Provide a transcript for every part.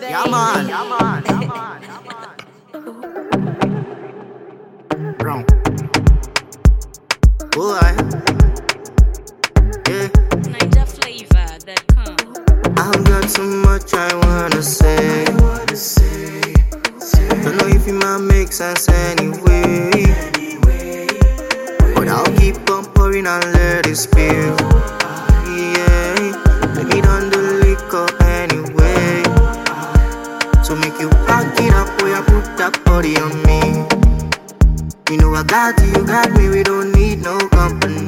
Yeah, man. Wrong. Boy. Yeah. NigerFlavor.com. I've got so much I wanna say. Don't know if it might make sense anyway. But I'll keep on pouring and let it spill. Yeah. Take it on the liquor anyway. So make you back it up, boy, I put that body on me. You know I got you got me, we don't need no company.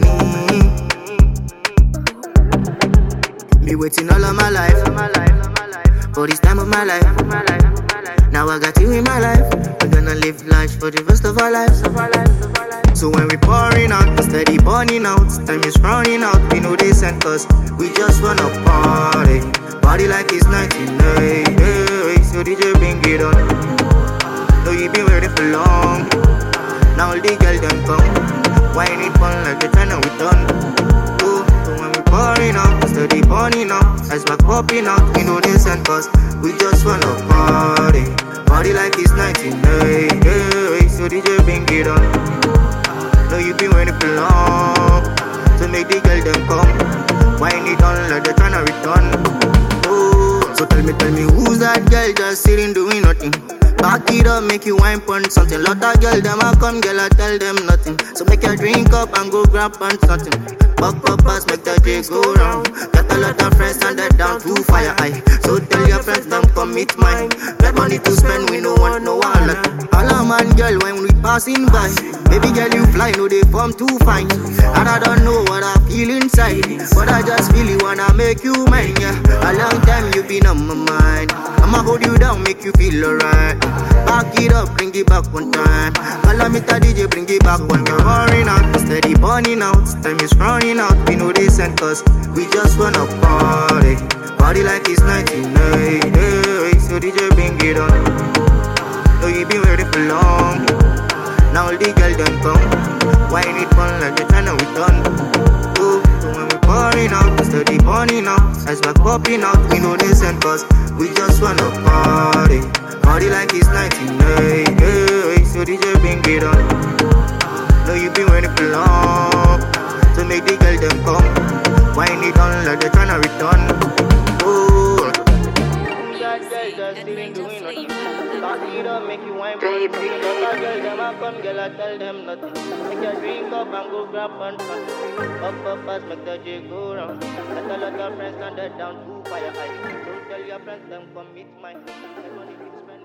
Be waiting all of my life, for this time of my life. Now I got you in my life, we're gonna live life for the rest of our lives. So when we pouring out, steady burning out, time is running out, we know this and cause we just wanna party. Party like it's 1980, so DJ bring it on. Know you been waiting for long. Now all the girls done come. Wine it fun like the China we done. Oh, so when we pouring out, steady burning out, as we're popping out, we know this and cause we just wanna party. Party like it's 1980, so DJ bring it on. Know you been waiting for long, so make the girls done come. Wine it on like the China we done. Oh, so tell me who's that girl just sitting doing nothing? Back it up, make you wine punch something. Lot of girl, them a come, girl, I tell them nothing. So make your drink up and go grab punch something. Pop up pass, make the day go round. Got a lot of friends and they're down to fire eye. So tell your friends, them come meet mine. Got money to spend, we no want no wallet. All a man, girl, when we passing by. Baby girl, you fly, no they form too fine. And I don't know what I feel inside, but I just feel you wanna make you mine, yeah. A long time you been on my mind. I'ma hold you down, make you feel alright. Back it up, bring it back one time. Follow me to DJ, bring it back when you're roaring out. Steady burning out, time is running out. We know this and cause we just wanna party. Party like it's 1980, so DJ bring it on. Know you been waiting for long. Now all the girls done come. Wine it fun like the China we done. Oh, so when we pouring out, steady burning out, as we're popping out, we know this and cause we just wanna party. Party like it's 1980, so DJ bring it on. Know you been waiting for long, so make the girls them come. Wine it on like the China we done. Oh, that girl just sitting doing nothing. Back it up, make you wine for it. Lot of girls them a come, girl, I tell them nothing. Make your drink up and go grab one something. Up fast, make the day go round. Got a lot of friends and they're down to fire eye. So tell your friends them come meet mine. Got money to spend.